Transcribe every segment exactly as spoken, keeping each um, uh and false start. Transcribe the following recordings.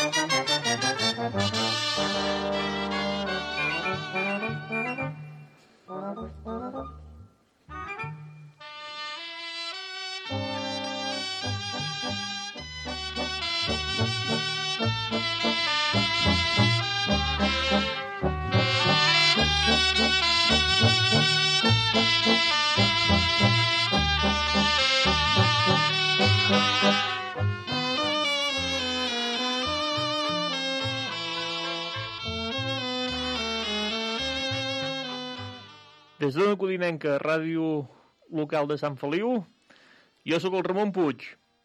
Des d'Ona Codinenca, ràdio local de Sant Feliu, jo sóc el Ramon Puig.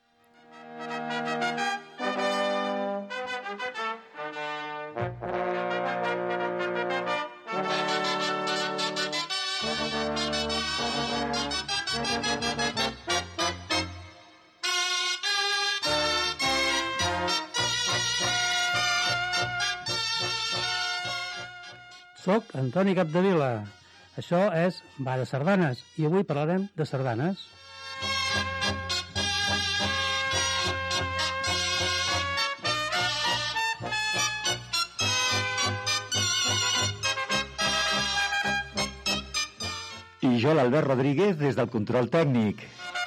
Soc Antoni Capdevila. Això és Va de Sardanes i avui parlarem de sardanes. I jo, l'Albert Rodríguez, des del control tècnic.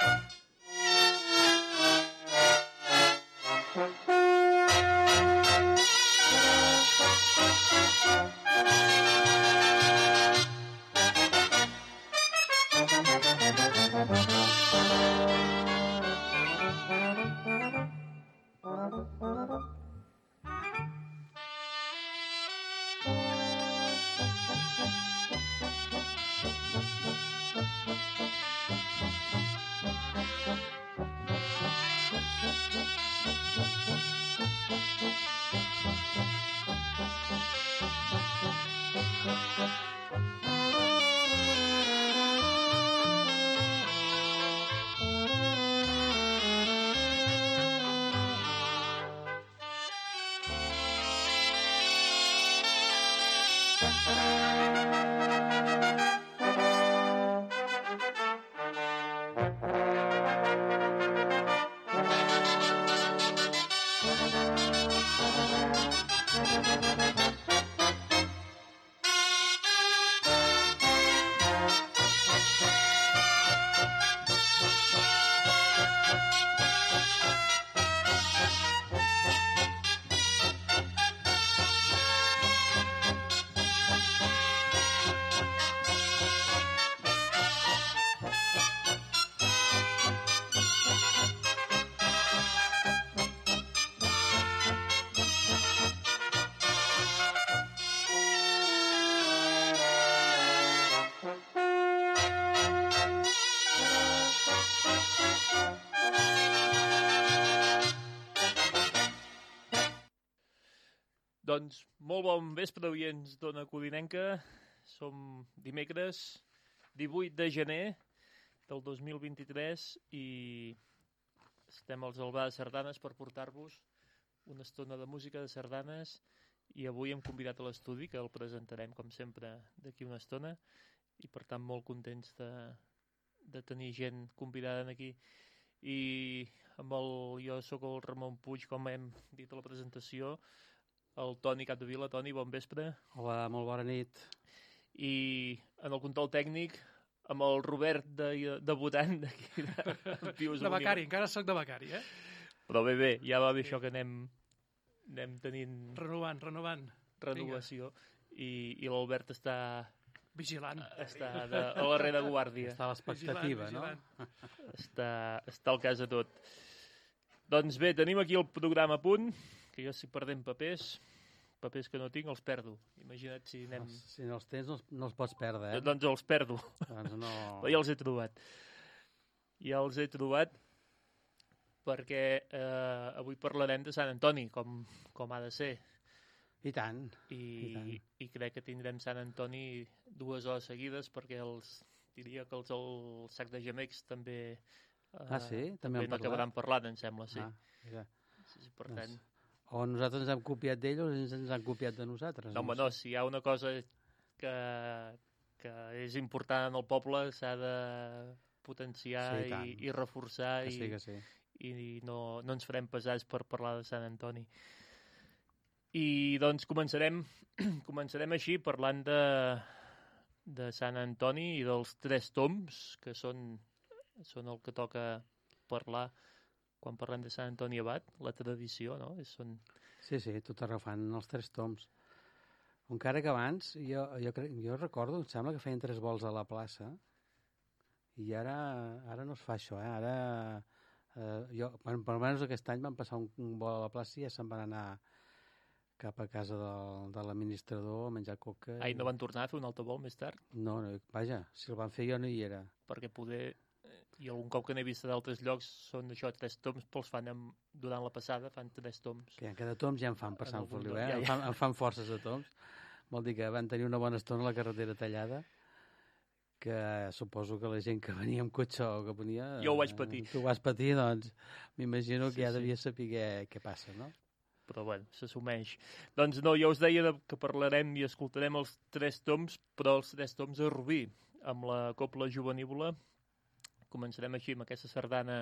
Doncs molt bon vespre, oients d'Ona Codinenca. Som dimecres divuit de gener del dos mil vint-i-tres i estem als Albà de Sardanes per portar-vos una estona de música de sardanes i avui hem convidat a l'estudi, que el presentarem com sempre d'aquí una estona i per tant molt contents de, de tenir gent convidada aquí. I amb el, jo sóc el Ramon Puig, com hem dit a la presentació, el Toni Capdevila. Toni, bon vespre. Hola, molt bona nit. I en el control tècnic, amb el Robert de, debutant d'aquí. De, de becari, encara soc de becari, eh? Però bé, bé, ja va bé això que anem, anem tenint... Renovant, renovant. Renovació. I, i l'Albert està... Vigilant. Està de, a la rereguàrdia. Està a l'expectativa, no? Està, està al cas de tot. Doncs bé, tenim aquí el programa a punt, que jo si perdem papers, papers que no tinc, els perdo. Imagina't si anem... Si no els tens, no els, no els pots perdre, eh? Doncs els perdo. Doncs no... Però ja els he trobat. Ja els he trobat perquè eh, avui parlarem de Sant Antoni, com, com ha de ser. I tant. I, I, tant. I crec que tindrem Sant Antoni dues hores seguides, perquè els, diria que els el sac de gemecs també... Eh, ah, sí? També, també n'acabaran parlant, em sembla, sí. Ah, mira. Sí, sí, per tant... O nosaltres ens hem copiat d'ells o ells ens han copiat de nosaltres. No, home, no, si hi ha una cosa que, que és important en el poble s'ha de potenciar sí, i, i reforçar que i, sí, que sí. i no, no ens farem pesats per parlar de Sant Antoni. I doncs començarem, començarem així parlant de, de Sant Antoni i dels tres tombs, que són, són el que toca parlar quan parlem de Sant Antoni Abat, la tradició, no? Són... Sí, sí, tot arreu fan els tres tombs. Encara que abans, jo, jo, crec, jo recordo, em sembla que feien tres vols a la plaça, i ara, ara no es fa això, eh? Ara, eh, jo, bueno, per almenys aquest any van passar un, un vol a la plaça i ja se'n van anar cap a casa del, de l'administrador a menjar coca. Ai, no van tornar a fer un altre vol més tard? No, no, vaja, si el van fer jo no hi era. Perquè poder... I algun cop que n'he vist d'altres llocs són això, tres toms, però els fan amb, durant la passada, fan tres toms. Que cada toms ja en fan per En Sant algun Feliu, lloc, eh? ja, ja. En, fan, en fan forces de toms. Vol dir que van tenir una bona estona a la carretera tallada, que suposo que la gent que venia amb cotxe o que venia... Jo ho vaig patir. Tu ho vas patir, doncs m'imagino que Sí, ja sí. devia saber què, què passa, no? Però bueno, s'assumeix. Doncs no, jo us deia de, que parlarem i escoltarem els tres toms, però els tres toms a Rubí, amb la Copla Jovenívola. Començarem així amb aquesta sardana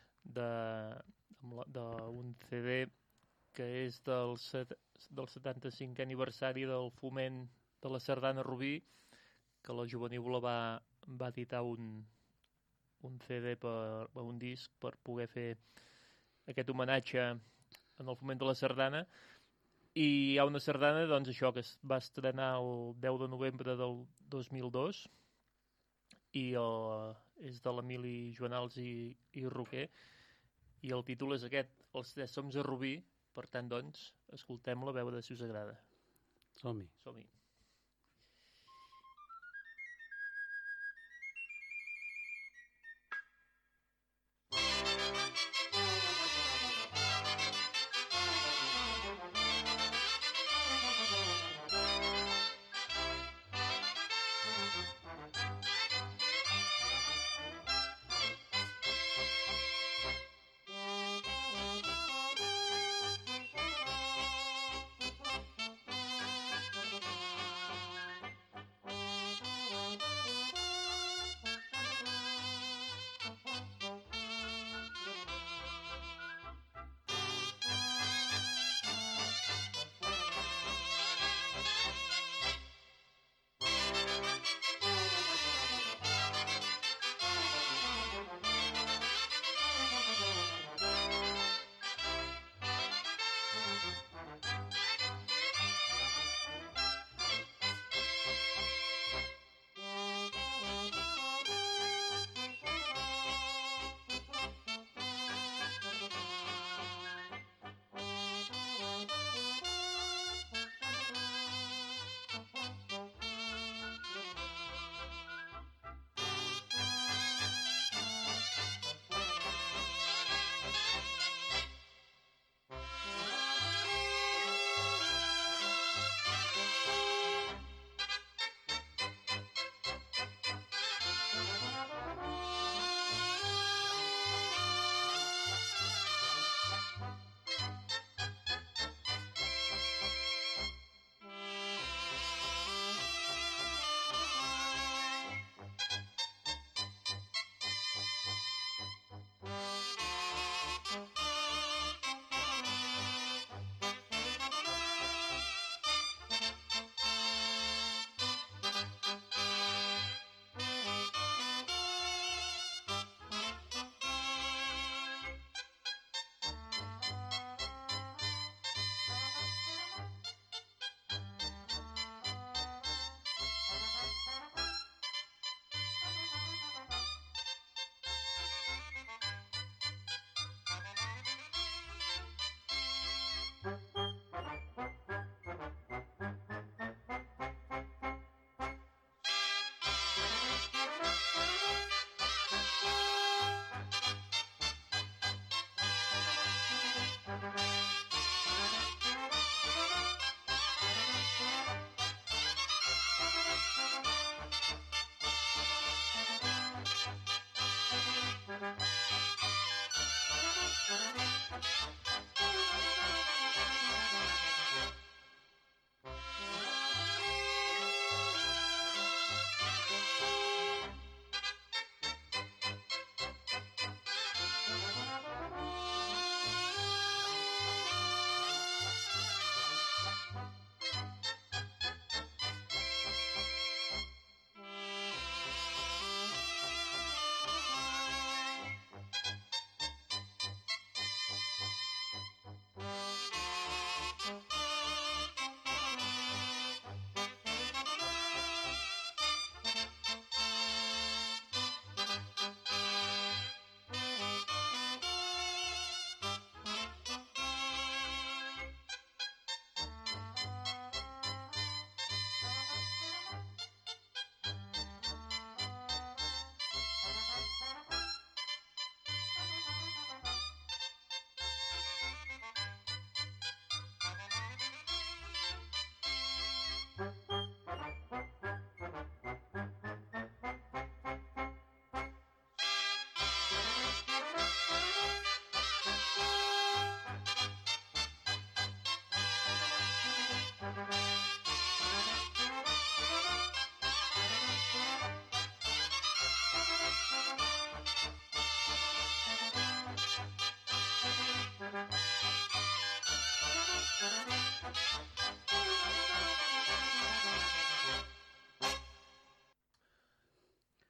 d'un C D que és del, set, del setanta-cinquè aniversari del foment de la sardana Rubí, que la Jovenívola va, va editar un, un C D, per, un disc, per poder fer aquest homenatge en el foment de la sardana. I hi ha una sardana, doncs això, que es va estrenar el deu de novembre del dos mil dos i el, és de l'Emili Joanals i, i Roquer, i el títol és aquest, Els tres soms a Rubí. Per tant, doncs, escoltem-la, a veure si us agrada. Som-hi. Som-hi. Thank you.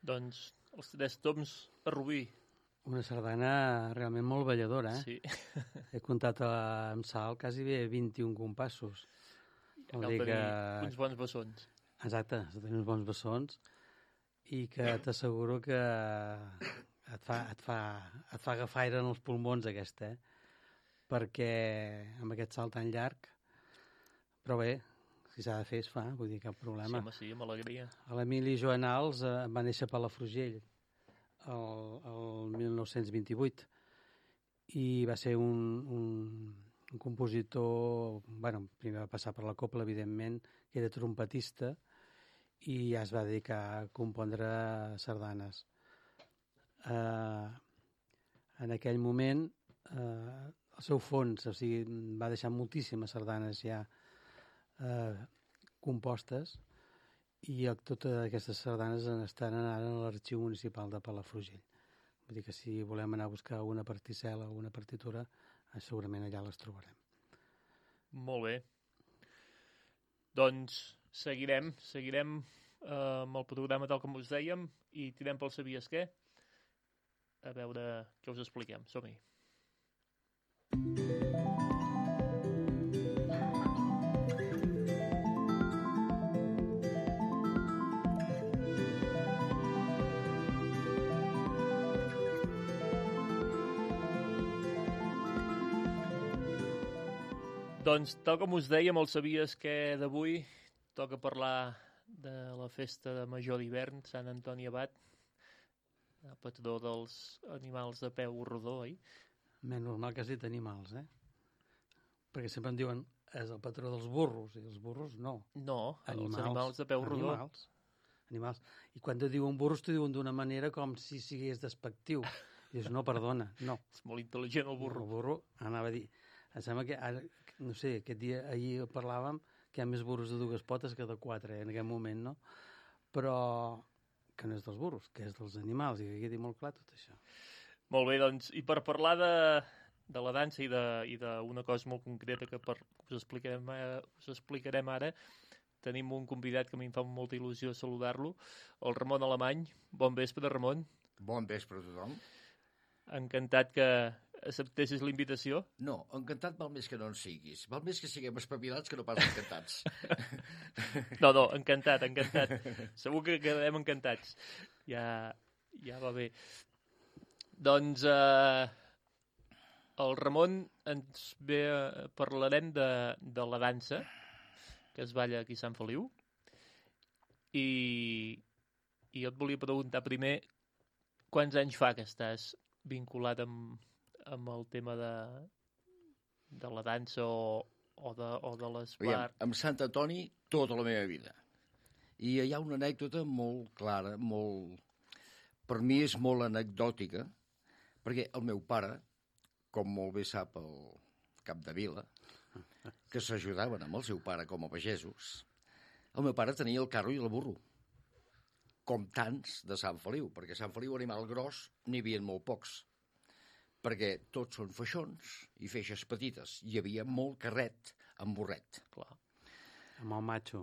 Doncs els tres toms a Rubí. Una sardana realment molt balladora, eh? Sí. He comptat a, amb salt quasi bé vint-i-un compassos. Vol Cal dir tenir que... uns bons bessons. Exacte, has de tenir uns bons bessons i que t'asseguro que et fa, et, fa, et fa agafar aire en els pulmons aquesta, eh? Perquè amb aquest salt tan llarg, però bé, si s'ha de fer es fa, vull dir, cap Sí, problema. home, sí, amb alegria. L'Emili Joanals eh, va néixer a Palafrugell el, el mil nou-cents vint-i-vuit i va ser un, un, un compositor, bueno, primer va passar per la copla, evidentment, que era trompetista i ja es va dedicar a compondre sardanes. Eh, en aquell moment, eh, el seu fons, o sigui, va deixar moltíssimes sardanes ja eh, compostes i totes aquestes sardanes estan ara a l'Arxiu Municipal de Palafrugell. Vull dir que si volem anar a buscar una particel·la o una partitura, eh, segurament allà les trobarem. Molt bé. Doncs seguirem, seguirem eh, amb el programa tal com us dèiem i tirem pel Sabies què? A veure què us expliquem. Som-hi. Doncs, tal com us dèiem, el Sabies què d'avui, toca parlar de la festa de Major d'hivern, Sant Antoni Abat, el patró dels animals de peu rodó, oi? Més normal que has dit animals, eh? Perquè sempre em diuen és el patró dels burros, i els burros no. No, animals, els animals de peu rodó. Animals. Animals. I quan te diuen burros, te diuen d'una manera com si sigués despectiu. I dius, no, perdona, no. És molt intel·ligent el burro. El burro, anava a dir... Em sembla que, ara, no sé, aquest dia, ahir parlàvem que hi ha més burros de dues potes que de quatre, eh, en aquest moment, no? Però que no és dels burros, que és dels animals, i que quedi molt clar tot això. Molt bé, doncs, i per parlar de, de la dansa i d'una cosa molt concreta que per, us, explicarem, eh, us explicarem ara, tenim un convidat que a mi em fa molta il·lusió saludar-lo, el Ramon Alemany. Bon vespre, Ramon. Bon vespre a tothom. Encantat que acceptessis la invitació. No, encantat val més que no en siguis. Val més que siguem espavilats que no pas encantats. No, no, encantat, encantat. Segur que quedarem encantats. Ja, ja va bé. Doncs eh, el Ramon ens ve, eh, parlarem de, de la dansa que es balla aquí a Sant Feliu. I, i jo et volia preguntar primer quants anys fa que estàs vinculat amb, amb el tema de, de la dansa o, o de, o de l'esbart. Amb Sant Antoni tota la meva vida. I hi ha una anècdota molt clara, molt... per mi és molt anecdòtica, perquè el meu pare, com molt bé sap el cap de vila, que s'ajudaven amb el seu pare com a pagesos, el meu pare tenia el carro i el burro, com tants de Sant Feliu, perquè a Sant Feliu animal gros n'hi havia molt pocs, perquè tots són feixons i feixes petites. Hi havia molt carret amb burret. Clar. Amb el macho.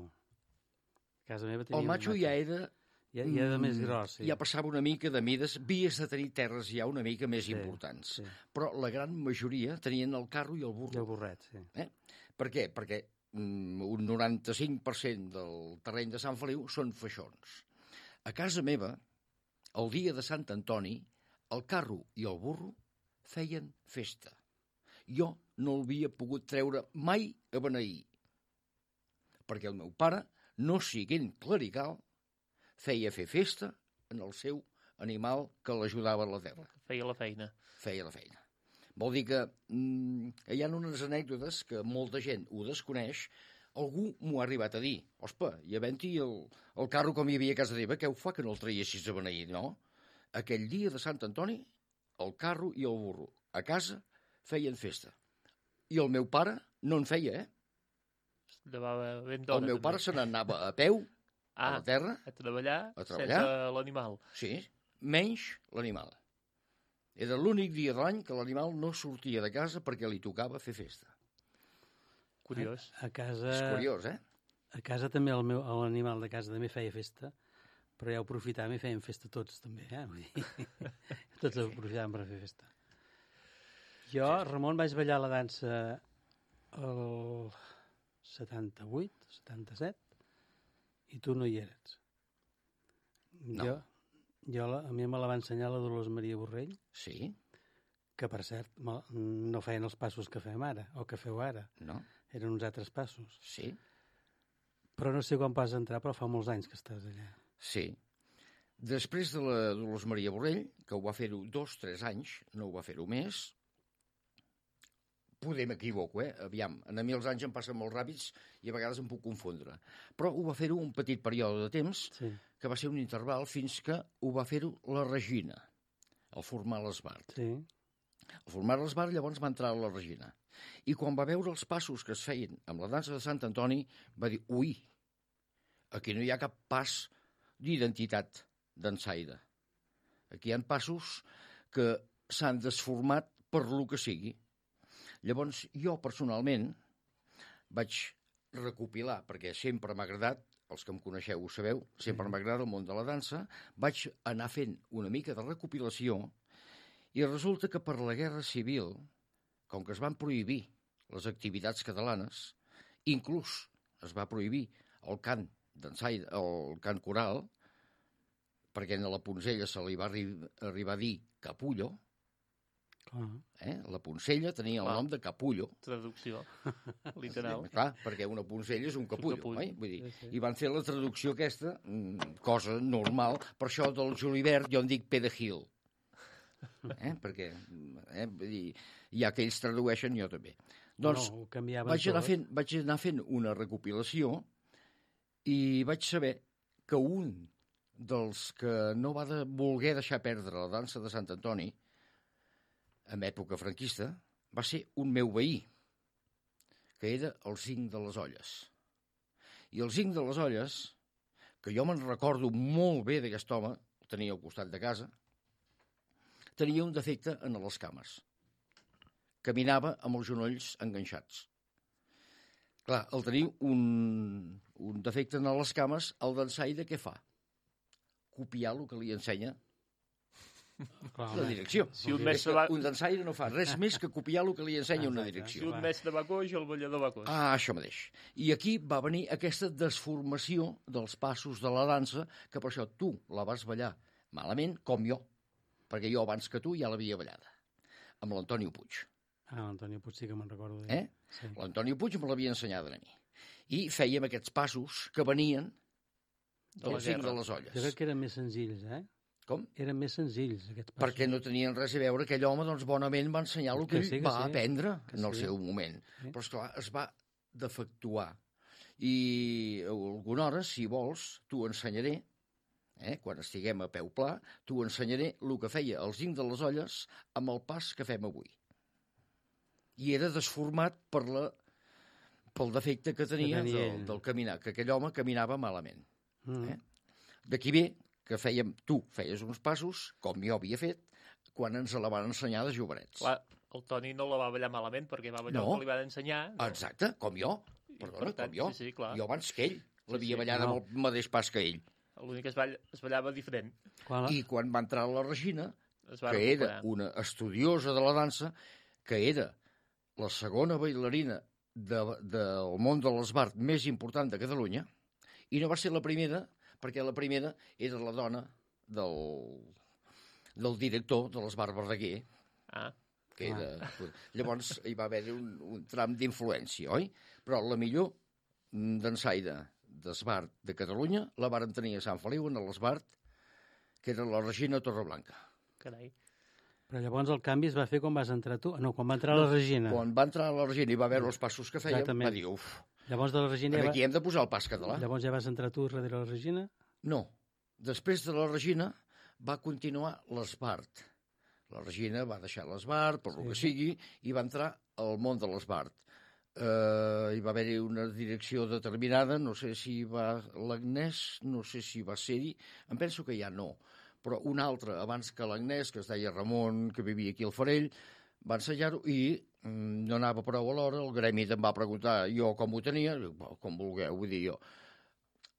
A casa meva tenia El macho, un macho. ja era... Ja, ja era més gros, sí. Ja passava una mica de mides, vies de tenir terres ja una mica més Sí, importants. sí. Però la gran majoria tenien el carro i el I burro. el burret, sí. Eh? Per què? Perquè mm, un noranta-cinc per cent del terreny de Sant Feliu són feixons. A casa meva, el dia de Sant Antoni, el carro i el burro feien festa. Jo no l'havia pogut treure mai a beneir, perquè el meu pare, no siguent clerical, feia fer festa en el seu animal que l'ajudava a la terra. Feia la feina. Feia la feina. Vol dir que mm, hi ha unes anècdotes que molta gent ho desconeix. Algú m'ho ha arribat a dir. Ospa, i havent-hi el, el carro com hi havia a casa teva, què ho fa que no el traiessis a beneir, no? Aquell dia de Sant Antoni, el carro i el burro a casa feien festa. I el meu pare no en feia, eh? Llevava ben d'hora. El meu també. pare se n'anava a peu, ah, a la terra, a treballar, a treballar. sense l'animal. sí, menys l'animal. Era l'únic dia de l'any que l'animal no sortia de casa perquè li tocava fer festa. Curiós. A casa... És curiós, eh? A casa també el meu l'animal de casa també feia festa, però ja ho aprofitàvem i fèiem festa tots, també, eh? Vull dir, tots ho aprofitàvem per fer festa. Jo, Ramon, vaig ballar la dansa el setanta-vuit, setanta-set, i tu no hi eres. No. Jo, jo la, a mi me la va ensenyar la Dolors Maria Borrell, Sí? que, per cert, me, no feien els passos que fem ara, o que feu ara. No? Eren uns altres passos. Sí? Però no sé quan vas entrar, però fa molts anys que estàs allà. Sí. Després de la Dolors Maria Borrell, que ho va fer-ho dos, tres anys, no ho va fer-ho més, poder m'equivoco, eh? Aviam, a mi els anys em passen molt ràpids i a vegades em puc confondre. Però ho va fer-ho un petit període de temps, Sí. que va ser un interval fins que ho va fer-ho la Regina, el formal Esbart. Sí. El formal Esbart llavors va entrar a la Regina. I quan va veure els passos que es feien amb la dansa de Sant Antoni, va dir, ui, aquí no hi ha cap pas d'identitat dansaire. Aquí hi ha passos que s'han desformat per lo que sigui. Llavors, jo personalment vaig recopilar, perquè sempre m'ha agradat, els que em coneixeu ho sabeu, sempre m'agrada el món de la dansa, vaig anar fent una mica de recopilació i resulta que per la Guerra Civil, com que es van prohibir les activitats catalanes, inclús es va prohibir el cant dansaire, el cant coral, perquè a la Poncella se li va arri arribar a dir capullo, Clar. eh? La Poncella tenia el Clar. nom de capullo. Traducció, literal. Clar, perquè una Poncella és un capullo, capullo. oi? Vull dir, Sí, sí. i van fer la traducció aquesta, mm, cosa normal, per això del julivert jo en dic Pere Gil. Eh? Perquè, eh? Vull dir, ja que ells tradueixen, jo també. Doncs no, ho canviaven vaig anar, tot. fent, vaig anar fent una recopilació i vaig saber que un dels que no va de voler deixar perdre la dansa de Sant Antoni en època franquista va ser un meu veí, que era el Zinc de les Olles. I el Zinc de les Olles, que jo me'n recordo molt bé d'aquest home, el tenia al costat de casa, tenia un defecte en les cames. Caminava amb els genolls enganxats. Clar, al tenir un, un defecte en les cames, el dansaire què fa? Copiar el que li ensenya Clar, la home. direcció. Si un És mestre que va- un dansaire no fa res més que copiar el que li ensenya una Exacte. Si direcció. un mestre va coix, el ballador va coix. Ah, això mateix. I aquí va venir aquesta desformació dels passos de la dansa, que per això tu la vas ballar malament, com jo, perquè jo abans que tu ja l'havia ballada, amb l'Antonio Puig. Ah, l'Antonio Puig sí que me'n recordo. Eh? Sí. L'Antonio Puig me l'havia ensenyada a mi. I fèiem aquests passos que venien De la del Zinc guerra. de les Jo Olles. crec que eren més senzills, eh? Com? Eren més senzills, aquests passos. Perquè no tenien res a veure. Aquell home, doncs, bonament va ensenyar el que, Que ell sí, que va sí. aprendre Que en el sí. seu moment. Sí. Però, esclar, es va defectuar. I alguna hora, si vols, t'ho ensenyaré, eh? Quan estiguem a peu pla, t'ho ensenyaré el que feia el Zinc de les Olles amb el pas que fem avui. I era desformat per la, pel defecte que tenia, tenia del, ell. del caminar, que aquell home caminava malament. Mm. Eh? D'aquí ve que fèiem, tu feies uns passos, com jo havia fet, quan ens la van ensenyar de jovenets. Clar, el Toni no la va ballar malament perquè va ballar No. el que li van ensenyar. Exacte, com jo. I, Perdona, per tant, com jo. sí, sí, clar. Jo abans que ell. L'havia sí. ballat No. amb el mateix pas que ell. L'únic que es, balla, es ballava diferent. Quan la... I quan va entrar la Regina, Es va que era recuperar. una estudiosa de la dansa, que era la segona bailarina de, del món de l'esbart més important de Catalunya, i no va ser la primera, perquè la primera era la dona del, del director de l'esbart Verdaguer, Ah, que era... Llavors hi va haver un, un tram d'influència, oi? Però la millor dansaire d'esbart de Catalunya la varen tenir a Sant Feliu, en l'esbart, que era la Regina Torreblanca. carai. Però llavors el canvi es va fer quan vas entrar tu? No, quan va entrar la Regina. Quan va entrar la Regina i va veure els passos que fèiem, Exactament. va dir, uf, Llavors de la Regina... Ja va... aquí hem de posar el pas català. Llavors ja vas entrar tu darrere la Regina? No. Després de la Regina va continuar l'esbart. La Regina va deixar l'esbart, per sí. el que sigui, i va entrar al món de l'esbart. Uh, hi va haver-hi una direcció determinada, no sé si va l'Agnès, no sé si va ser-hi, em penso que ja no, però un altre, abans que l'Agnès, que es deia Ramon, que vivia aquí al Farell, va ensenyar-ho i mm, no anava prou a l'hora, el gremi em va preguntar jo com ho tenia, com vulgueu, vull dir jo.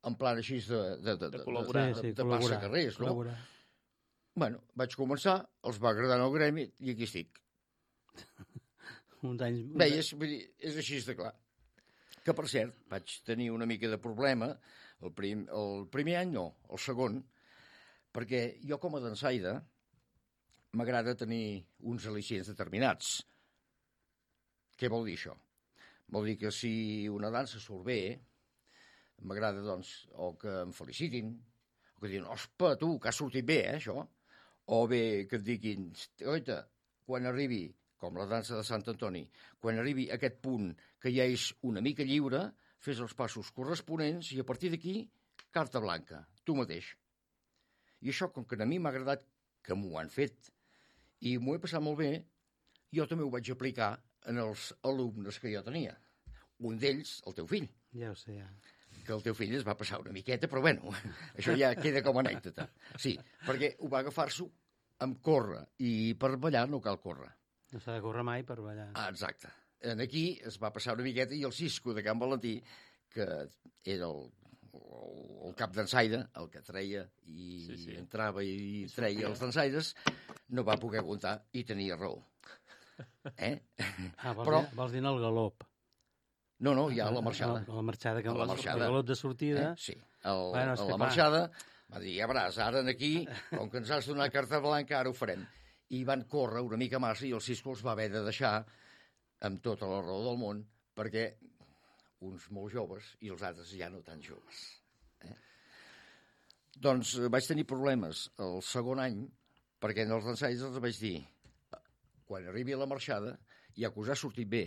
en plan així de, de, de, De de, col·laborar. de, Sí, sí, de col·laborar, passacarrers, no? col·laborar. Bueno, vaig començar, els va agradar el gremi i aquí estic. Uns anys... Veies, vull dir, és així de clar. Que, per cert, vaig tenir una mica de problema el, prim, el primer any, no, el segon, perquè jo com a dansaire m'agrada tenir uns al·licients determinats. Què vol dir això? Vol dir que si una dansa surt bé, m'agrada, doncs, o que em felicitin, o que diguin, ospa, tu, que has sortit bé, eh, això. O bé que et diguin, oita, quan arribi, com la dansa de Sant Antoni, quan arribi a aquest punt que ja és una mica lliure, fes els passos corresponents i a partir d'aquí, carta blanca, tu mateix. I això, com que a mi m'ha agradat que m'ho han fet i m'ho he passat molt bé, jo també ho vaig aplicar en els alumnes que jo tenia. Un d'ells, el teu fill, Ja ho sé, ja. que el teu fill es va passar una miqueta, però bueno, això ja queda com a anècdota. Sí, perquè ho va agafar-s'ho amb córrer, i per ballar no cal córrer. No s'ha de córrer mai per ballar. Ah, exacte. En aquí es va passar una miqueta i el Cisco de Can Valentí, que era el, el, el cap dansaire, el que treia i Sí, sí. entrava i treia els dansaires, no va poder aguantar i tenia raó. Eh? Ah, vols, Però- dir, vols dir en el galop. No, no, ja a la marxada. A la, a la marxada, que A la el- marxada. El galop de sortida. Eh? Sí, el, Bueno, és a que la clar. marxada va dir, ja veuràs, ara aquí, com que ens has donat carta blanca, ara ho farem. I van córrer una mica massa i el Cisco els va haver de deixar amb tota la raó del món, perquè uns molt joves i els altres ja no tan joves. Eh? Doncs eh, vaig tenir problemes el segon any, perquè en els dansaires els vaig dir, quan arribi a la marxada, ja que us ha sortit bé,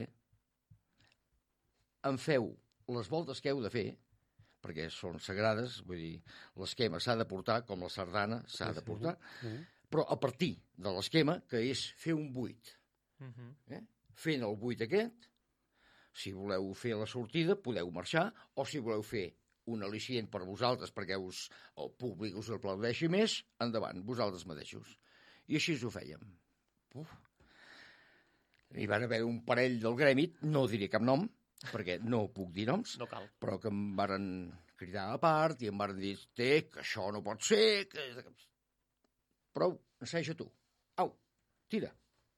em feu les voltes que heu de fer, perquè són sagrades, vull dir, l'esquema s'ha de portar, com la sardana s'ha de portar, Sí. però a partir de l'esquema, que és fer un buit. Mhm. Eh? Fent el buit aquest, si voleu fer la sortida, podeu marxar, o si voleu fer un al·licient per vosaltres, perquè us, el públic us aplaudeixi més, endavant, vosaltres mateixos. I així ho fèiem. Uf. Hi van haver un parell del gremi, no diré cap nom, perquè no puc dir noms, No cal. però que em varen cridar a part i em varen dir, té, que això no pot ser, que... Prou, enseja tu. Au, tira.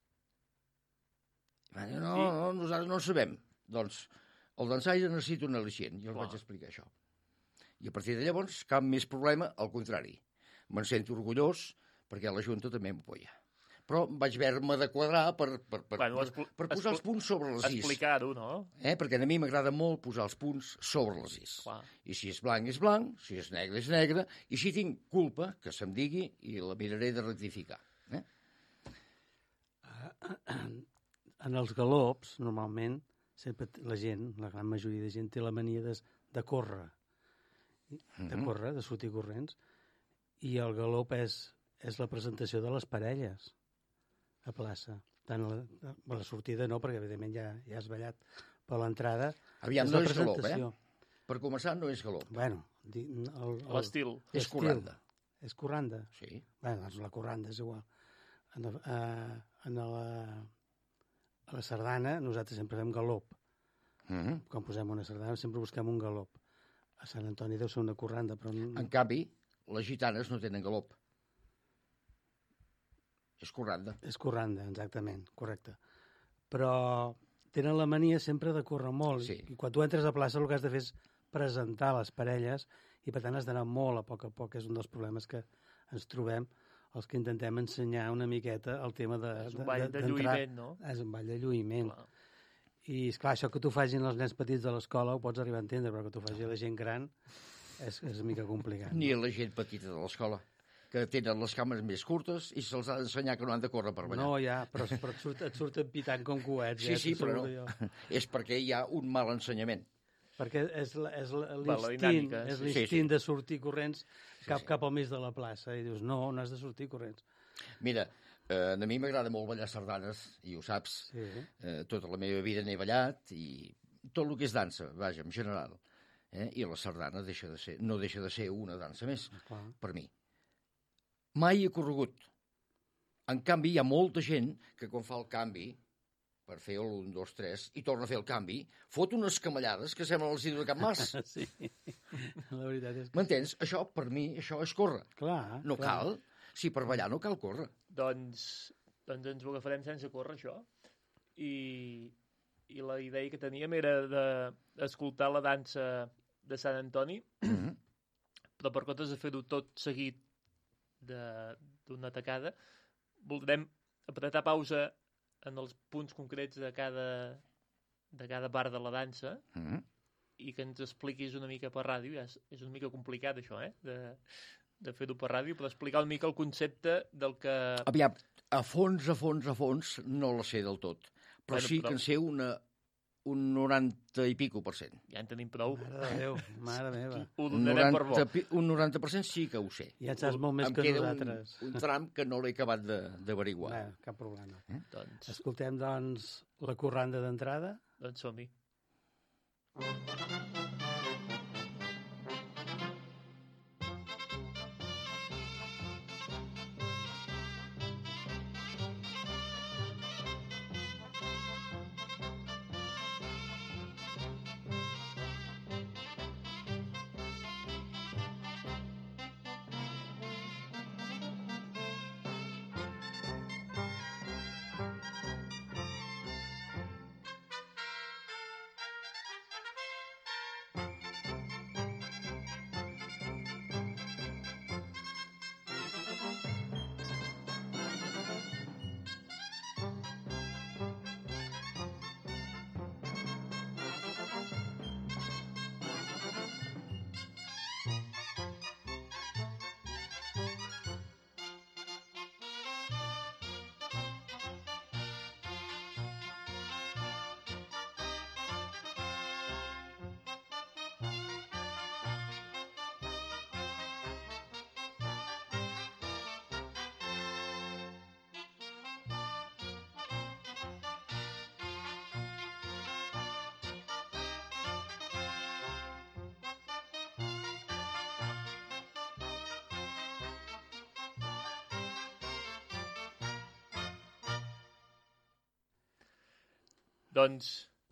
I van dir, no, no, nosaltres no en sabem. Doncs el dansaire necessita un al·licient, i els Clar. vaig explicar això. I a partir de llavors, cap més problema, al contrari. Me'n sento orgullós perquè la Junta també m'apoya. Però vaig haver-me de quadrar per, per, per, Bueno, per, expl- per posar expl- els punts sobre les is. Explicar-ho, no? Eh? Perquè a mi m'agrada molt posar els punts sobre les is. Clar. I si és blanc, és blanc, si és negre, és negre, i si tinc culpa, que se'm digui i la miraré de rectificar. Eh? En els galops, normalment, sempre t- la gent, la gran majoria de gent, té la mania de, de córrer. De Mhm. córrer, de sortir corrents. I el galop és, és la presentació de les parelles a plaça. Tant la, la, la sortida no, perquè evidentment ja, ja has ballat, però l'entrada Aviam, és no la és galop, eh? presentació. Per començar, no és galop. Bueno, di, el, el, L'estil. És l'estil. corranda. És corranda. Sí. Bueno, doncs la corranda és igual. En, la- eh, en la, a la sardana nosaltres sempre fem galop. Mm -hmm. Quan posem una sardana sempre busquem un galop. A Sant Antoni deu ser una corranda, però... No... En canvi, les gitanes no tenen galop. És corranda. És corranda, exactament, correcte. Però tenen la mania sempre de córrer molt. Sí. I quan tu entres a plaça el que has de fer és presentar les parelles i per tant has d'anar molt a poc a poc. És un dels problemes que ens trobem els que intentem ensenyar una miqueta el tema de... És un ball de, de d'entrar- lluïment, no? És un ball de lluïment. Clar. I, esclar, això que t'ho facin els nens petits de l'escola ho pots arribar a entendre, però que t'ho faci la gent gran és, és una mica complicat. Ni la gent petita de l'escola, que tenen les cames més curtes i se'ls ha d'ensenyar que no han de córrer per ballar. No, ja, però, però et, surt, et surten pitant com coets. Sí, ja, sí, però no. t'asseguro jo. És perquè hi ha un mal ensenyament. Perquè és, la- és la- Va, la l'instint dinàmica, és sí, l'instint sí, sí. de sortir corrents cap, sí. cap al mig de la plaça. I dius, no, no has de sortir corrents. Mira, eh, a mi m'agrada molt ballar sardanes, i ho saps. Sí, Eh, tota la meva vida n'he ballat, i tot el que és dansa, vaja, en general. Eh? I la sardana deixa de ser, no deixa de ser una dansa més, clar. per mi. Mai he corregut. En canvi, hi ha molta gent que quan fa el canvi, per fer l'un, dos, tres, i torna a fer el canvi, fot unes camallades que semblen els hidros de Can Mas. Sí. La veritat és que... M'entens? Això, per mi, això és córrer. Clar, No clar. cal. Si per ballar no cal córrer. Doncs, doncs ens ho agafarem sense córrer, això. I, i la idea que teníem era d'escoltar la dansa de Sant Antoni, Mm-hmm. però per comptes de fer-ho tot seguit de- d'una tacada, voldrem apretar pausa en els punts concrets de cada, de cada part de la dansa Mm-hmm. i que ens expliquis una mica per ràdio. Ja és, és una mica complicat, això, eh? De, de fer-ho per ràdio, però explicar una mica el concepte del que... Aviam, a fons, a fons, a fons, no la sé del tot. Però Bueno, sí però- que en sé una, un noranta i pico per cent. Ja en tenim prou. Mare de Déu, mare meva. Ho Un donarem per bo. noranta, pi- un noranta per cent sí que ho sé. Ja en saps molt més Em que queda nosaltres. un, un tram que no l'he acabat de- d'averiguar. Bé, cap problema. Doncs, Escoltem, doncs, la corranda d'entrada. doncs som-hi. Doncs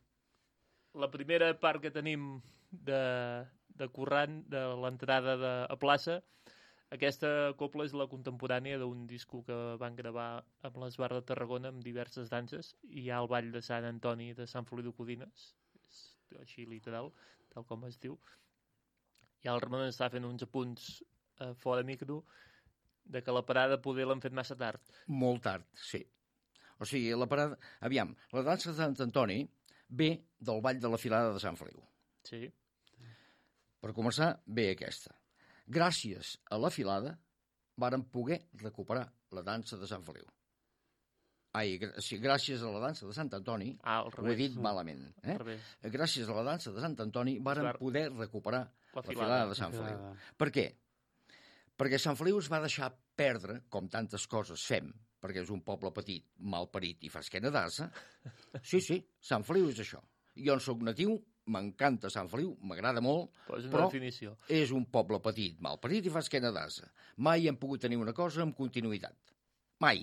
la primera part que tenim de, de corrent, de l'entrada de, a plaça, aquesta copla és la contemporània d'un disco que van gravar amb l'Esbar de Tarragona amb diverses danses. Hi ha el ball de Sant Antoni de Sant Feliu de Codines, és així literal, tal com es diu. I el Ramon està fent uns apunts eh, fora micro de que la parada poder l'han fet massa tard. Molt tard, sí. O sigui, la parada... Aviam, la dansa de Sant Antoni ve del ball de la filada de Sant Feliu. Sí. Per començar, ve aquesta. Gràcies a la filada varen poder recuperar la dansa de Sant Feliu. Ai, gr sí, gràcies a la dansa de Sant Antoni, Ah, al ho he revés. dit malament, eh? Al revés. Gràcies a la dansa de Sant Antoni varen Clar. poder recuperar La la filada. filada de Sant Feliu. Filada. Per què? Perquè Sant Feliu es va deixar perdre, com tantes coses fem, perquè és un poble petit, malparit i fa esquena d'asa. Sí, sí, Sant Feliu és això. Jo en soc natiu, m'encanta Sant Feliu, m'agrada molt, Pues una però definició. és un poble petit, malparit i fa esquena d'asa. Mai hem pogut tenir una cosa amb continuïtat. Mai.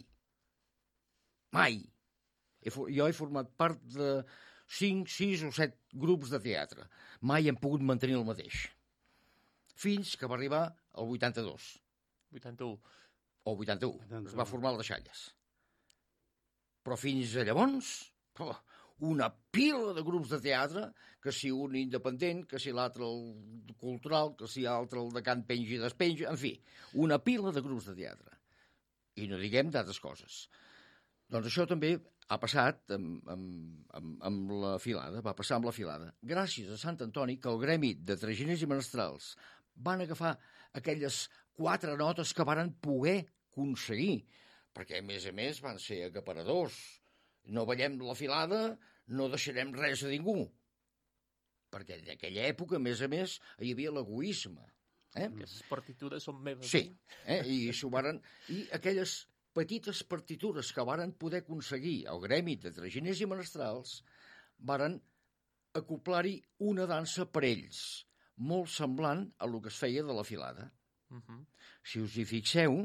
Mai. He, jo he format part de cinc, sis o set grups de teatre. Mai hem pogut mantenir el mateix. Fins que va arribar el vuitanta-dos. vuitanta-u. O vuitanta-u. vuitanta-u. Es va formar el Deixalles. Però fins a llavors, oh, una pila de grups de teatre, que si un independent, que si l'altre el cultural, que si l'altre el de cant penja i despenja, en fi, una pila de grups de teatre. I no diguem d'altres coses. Doncs això també ha passat amb, amb, amb, amb la filada, va passar amb la filada. Gràcies a Sant Antoni, que el gremi de traginers i menestrals van agafar aquelles quatre notes que varen poder aconseguir, perquè, a més a més, van ser acaparadors. No ballem la filada, no deixarem res a ningú. Perquè en aquella època, a més a més, hi havia l'egoisme. Eh? Aquestes partitures són meves. Sí, eh? I, s'ho varen... I aquelles petites partitures que varen poder aconseguir el gremi de traginers i menestrals varen acoplar-hi una dansa per ells, molt semblant a lo que es feia de la filada. Uh -huh. Si us hi fixeu,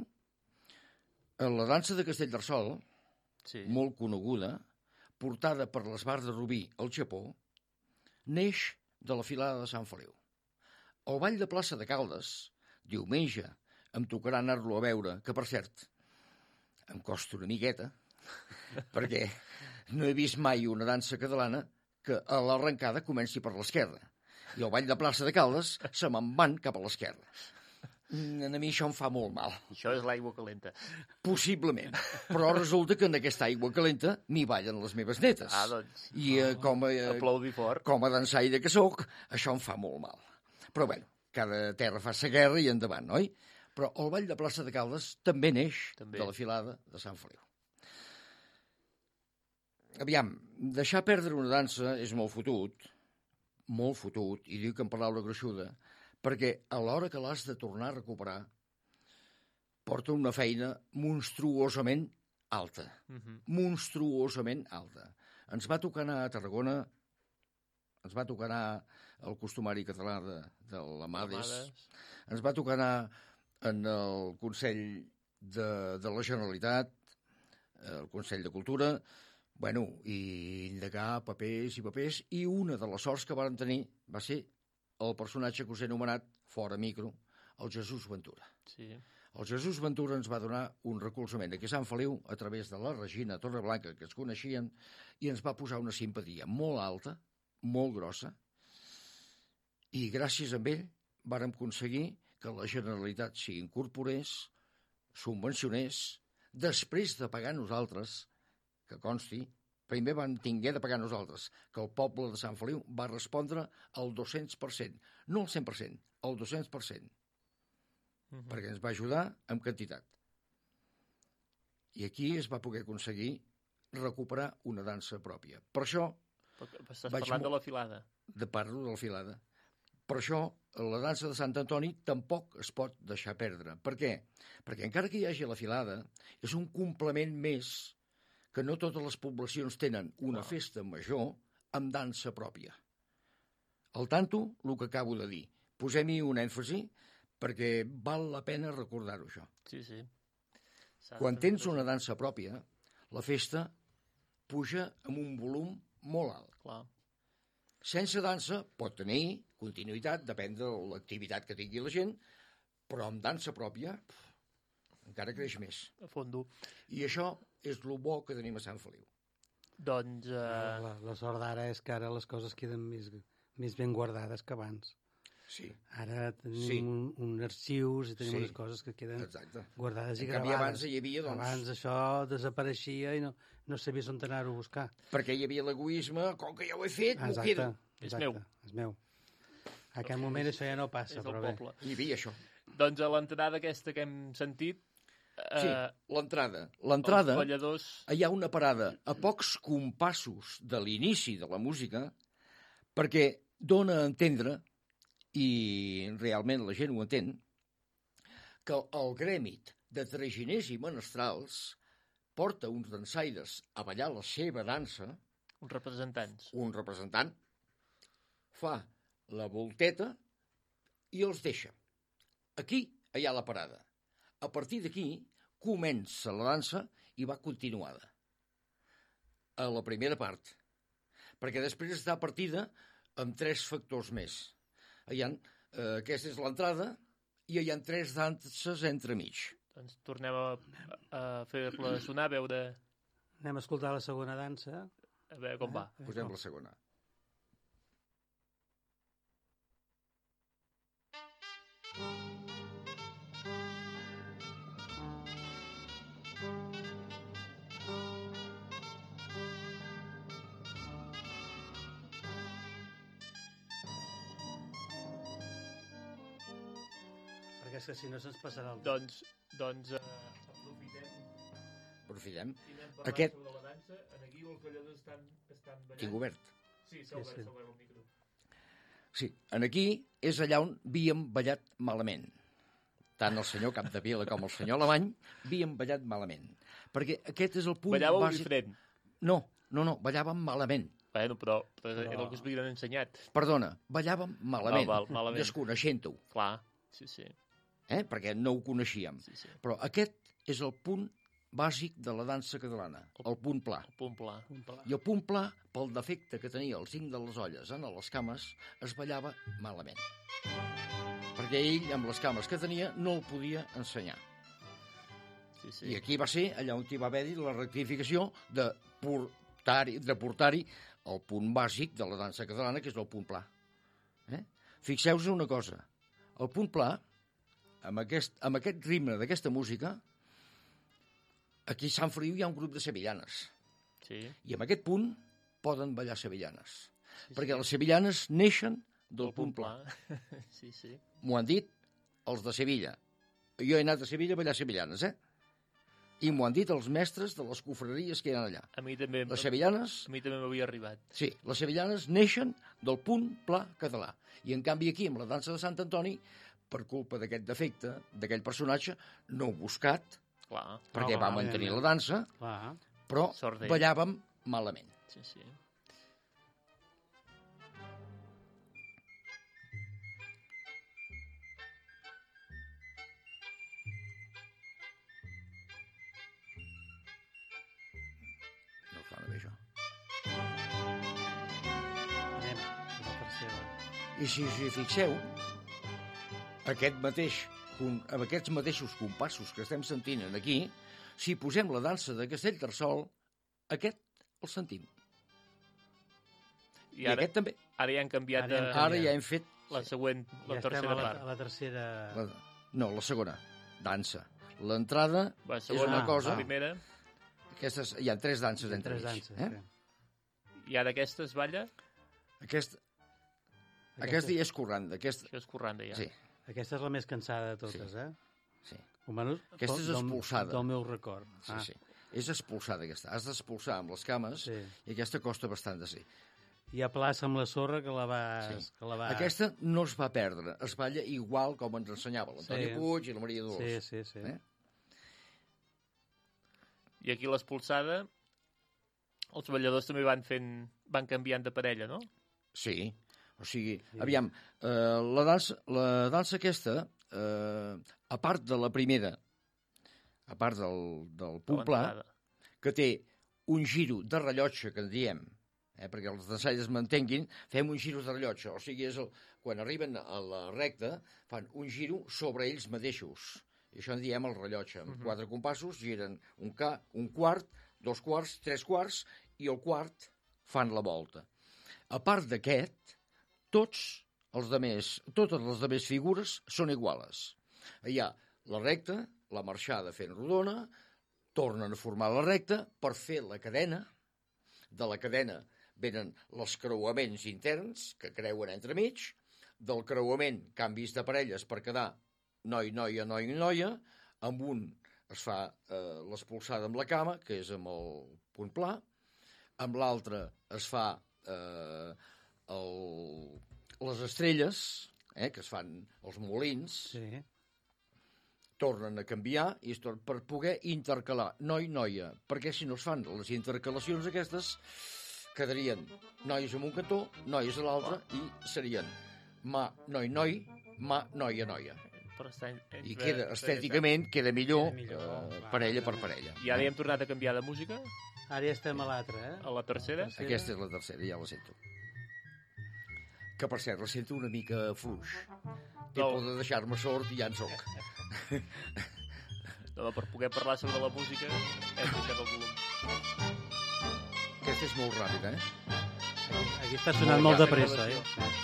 la dansa de Castellterçol, Sí. molt coneguda, portada per l'Esbar de Rubí al Japó, neix de la filada de Sant Feliu. El ball de plaça de Caldes, diumenge, em tocarà anar-lo a veure, que per cert, em costa una miqueta, perquè no he vist mai una dansa catalana que a l'arrencada comenci per l'esquerra. I el ball de plaça de Caldes se me'n van cap a l'esquerra. A mi això em fa molt mal. Això és l'aigua calenta. Possiblement. Però resulta que en aquesta aigua calenta m'hi ballen les meves netes. Ah, doncs. I eh, com, a, Aplaudi fort. com a dansaire que sóc, això em fa molt mal. Però bueno, cada terra fa sa guerra i endavant, oi? Però el ball de plaça de Caldes també neix També. de la filada de Sant Feliu. Aviam, deixar perdre una dansa és molt fotut, molt fotut, i dic en paraula gruixuda, perquè a l'hora que l'has de tornar a recuperar porta una feina monstruosament alta. Mhm. Monstruosament alta. Ens va tocar anar a Tarragona, ens va tocar anar al costumari català de, de l'Amades, Amades. ens va tocar anar en el Consell de, de la Generalitat, el Consell de Cultura, bueno, i indagar papers i papers, i una de les sorts que varen tenir va ser el personatge que us he anomenat, fora micro, el Jesús Ventura. Sí. El Jesús Ventura ens va donar un recolzament aquí a Sant Feliu a través de la Regina Torreblanca, que es coneixien, i ens va posar una simpatia molt alta, molt grossa, i gràcies a ell vàrem aconseguir que la Generalitat s'hi incorporés, subvencionés, després de pagar nosaltres, que consti, primer van tinguer de pagar nosaltres, que el poble de Sant Feliu va respondre al dos-cents per cent, no al cent per cent, al dos-cents per cent, Mhm. perquè ens va ajudar amb quantitat. I aquí es va poder aconseguir recuperar una dansa pròpia. Per això, Però Estàs Vaig parlant mo- de la filada. de parlo de la filada, per això la dansa de Sant Antoni tampoc es pot deixar perdre. Per què? Perquè encara que hi hagi la filada, és un complement més que no totes les poblacions tenen una Clar. festa major amb dansa pròpia. Al tanto, el que acabo de dir. Posem-hi un èmfasi perquè val la pena recordar-ho, això. Sí, sí. S'ha de Quan tenir tens una dansa pròpia, la festa puja amb un volum molt alt. Clar. Sense dansa pot tenir continuïtat, depèn de l'activitat que tingui la gent, però amb dansa pròpia pf, encara creix més. A fondo. I això és el bo que tenim a Sant Feliu. Doncs... Eh... La, la sort d'ara és que ara les coses queden més, més ben guardades que abans. Sí, Ara tenim Sí. un, un arxius i tenim Sí. unes coses que queden exacte. guardades i En canvi, gravades. abans hi havia, doncs- Abans això desapareixia i no, no sabies on anar-ho a buscar. Perquè hi havia l'egoisme, com que ja ho he fet, m'ho Exacte, quedo. És exacte, meu. És meu. A aquest moment això ja no És passa, del però bé. poble. Hi havia això. Doncs a l'entrada aquesta que hem sentit... Eh, Sí, l'entrada. L'entrada, Els balladors... hi ha una parada a pocs compassos de l'inici de la música perquè dona a entendre, i realment la gent ho entén, que el grèmit de traginers i menestrals porta uns dansaires a ballar la seva dansa, Uns representants. un representant fa la volteta i els deixa. Aquí hi ha la parada. A partir d'aquí comença la dansa i va continuada. A la primera part. Perquè després està partida amb tres factors més. Hi ha, eh, aquesta és l'entrada i hi ha tres danses entremig. Doncs tornem a, a fer-la sonar, a veure, Anem a escoltar la segona dansa. a veure com va. Eh? Posem la segona. Perquè és que si no se'ns passarà el... Doncs, doncs eh, aprofitem, Aprofitem. si anem parlant Aquest- sobre la dansa, en aquí els balladors estan, estan ballant. Tinc obert. Sí, s'ha Sí, obert, sí. s'ha obert el micro. Sí, en aquí és allà on havíem ballat malament. Tant el senyor Capdevila com el senyor Alemany havíem ballat malament. Perquè aquest és el punt Ballàveu bàsic... diferent. No, no, no, ballàvem malament. Bueno, però, però era el que us havien ensenyat. Perdona, ballàvem malament, Val, val, malament. desconeixent-ho, Clar, sí, sí. eh? perquè no ho coneixíem. sí, sí. Però aquest és el punt bàsic de la dansa catalana, el punt pla. El punt pla. I el punt pla, pel defecte que tenia el cinc de les olles en les cames, es ballava malament. Perquè ell, amb les cames que tenia, no el podia ensenyar. Sí, sí. I aquí va ser allà on hi va haver la rectificació de portar-hi de portar-hi el punt bàsic de la dansa catalana, que és el punt pla. Eh? Fixeu-vos una cosa. El punt pla, amb aquest, amb aquest ritme d'aquesta música, aquí a Sant Feliu hi ha un grup de sevillanes. Sí. I amb aquest punt poden ballar sevillanes. Sí, perquè sí. les sevillanes neixen del El punt pla. Sí, sí. M'ho han dit els de Sevilla. Jo he anat a Sevilla a ballar sevillanes, eh? I m'ho han dit els mestres de les cofreries que hi ha allà. A mi també, Les sevillanes, a mi també m'havia arribat. sí, les sevillanes neixen del punt pla català. I en canvi aquí, amb la dansa de Sant Antoni, per culpa d'aquest defecte, d'aquell personatge, no ho buscat, Clar, perquè No, va clar, mantenir evidentment. la dansa, Clar. però Sort d'ell. ballàvem malament. sí, sí. No fa bé, això. Anem a la tercera. I si us hi fixeu, aquest mateix, com- amb aquests mateixos compassos que estem sentint aquí, si posem la dansa de Castellterçol, aquest el sentim. I, I ara, aquest també. ara ja han canviat Ara ja han de, Ara ja hem fet... la següent, la Ja estem tercera a la, part. a la tercera... La, no, la segona, dansa. L'entrada La és segona, una cosa... la primera, Aquestes, hi ha tres danses Hi ha entre tres ells. danses, eh? sí. i ara aquesta es balla, Aquest, Aquesta, aquesta ja és corranda. Aquesta, això és corranda ja. sí, aquesta és la més cansada de totes, Sí. eh? sí. Almenys Aquesta és del- expulsada. Del meu record. sí, Ah, sí. És expulsada, aquesta. Has d'expulsar amb les cames sí. i aquesta costa bastant de ser. Hi ha plaça amb la sorra que la vas... Sí. Que la vas... Aquesta no es va perdre, es balla igual com ens ensenyava l'Antoni Sí. Puig i la Maria Sí, Dolors. sí, sí. Eh? I aquí l'expulsada, els balladors també van fent, van canviant de parella, no? Sí, o sigui, Sí. aviam, eh, la, dansa, la dansa aquesta, eh, a part de la primera, a part del, del De punt pla, l'entrada. que té un giro de rellotge, que en diem, eh, perquè els dansaires m'entenguin, fem un giro de rellotge, o sigui, és el, quan arriben a la recta, fan un giro sobre ells mateixos. I això en diem el rellotge. Amb Mhm. quatre compassos giren un, ca, un quart, dos quarts, tres quarts, i el quart fan la volta. A part d'aquest, tots els demés, totes les demés figures són iguales. Hi ha la recta, la marxada fent rodona, tornen a formar la recta per fer la cadena. De la cadena venen els creuaments interns que creuen entremig, del creuament canvis de parelles per quedar noi, noia, noi, noia, amb un es fa eh, l'expulsada amb la cama, que és amb el punt pla, amb l'altre es fa eh, el, les estrelles, eh, que es fan els molins, Sí. tornen a canviar i es tor- per poder intercalar noi, noia, perquè si no es fan les intercalacions aquestes, quedarien noies en un cantó, noies a l'altre, i serien ma, noi, noi, ma, noia, noia. Per estar entre, I queda, entre- estèticament, queda millor, Queda millor, eh, clar, parella per clar. parella. I ara ja hem tornat a canviar de música, Ara ja estem a l'altra, eh? a la tercera. Tercera. Aquesta és la tercera, ja la sento. Que, per cert, la sento una mica fluix. Té No. por de deixar-me sord i ja en soc. No, per poder parlar sobre la música hem baixat el volum. Aquesta és molt ràpida, eh? Aquí està sonant molt de pressa, eh?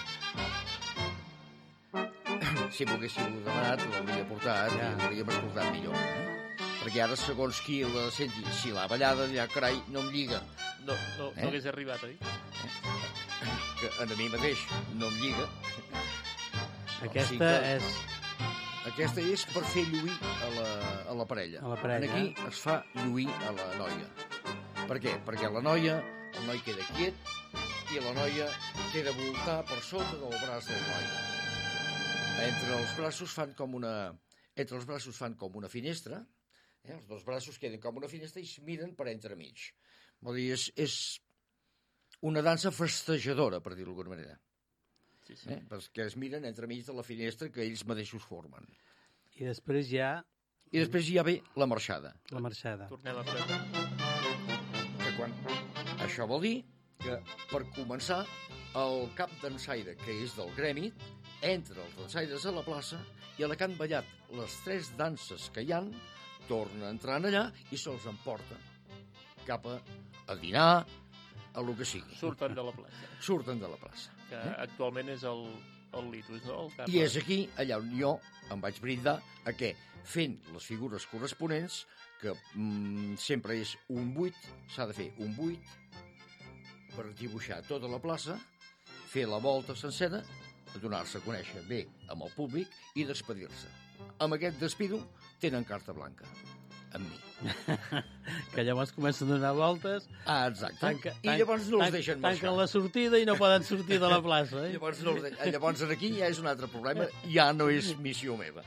Si m'ho haguéssiu demanat, l'hauria portat Ja. i l'hauríem escoltat millor. Eh? Perquè ara, segons qui la senti, si l'ha ballada, ja, carai, no em lliga. No, no, Eh? no hagués arribat, oi? Que a mi mateix no em lliga. Aquesta Sí que- és... Aquesta és per fer lluir a la, a la parella. A la parella. Aquí es fa lluir a la noia. Per què? Perquè la noia, el noi queda quiet i la noia té de voltar per sota del braç del noi. Entre els braços fan com una... Entre els braços fan com una finestra, eh? Els dos braços queden com una finestra i es miren per entremig. Vol dir, és, és una dansa festejadora, per dir-ho d'alguna manera. Sí, sí. Eh? Perquè es miren entremig de la finestra que ells mateixos formen. I després hi ha I després ja ve la marxada. La marxada. Tornem a prendre. Que quan... Això vol dir que, per començar, el cap dansaire, que és del gremi, entra els dansaires a la plaça i a la que han ballat les tres danses que hi han, torna entrant allà i se'ls emporta cap a, a dinar, a lo que sigui. Surten de la plaça, Surten de la plaça. que actualment és el, el litus, no? El cap. I és aquí, allà on jo em vaig brindar a què? Fent les figures corresponents, que mm, sempre és un buit, s'ha de fer un buit per dibuixar tota la plaça, fer la volta sencera, donar-se a conèixer bé amb el públic i despedir-se. Amb aquest despido tenen carta blanca, amb mi. Que llavors comencen a donar voltes. Ah, exacte. Tanca, I llavors no els deixen marxar. Tanquen la sortida i no poden sortir de la plaça. Eh? Llavors, no els de... llavors aquí ja és un altre problema, ja no és missió meva.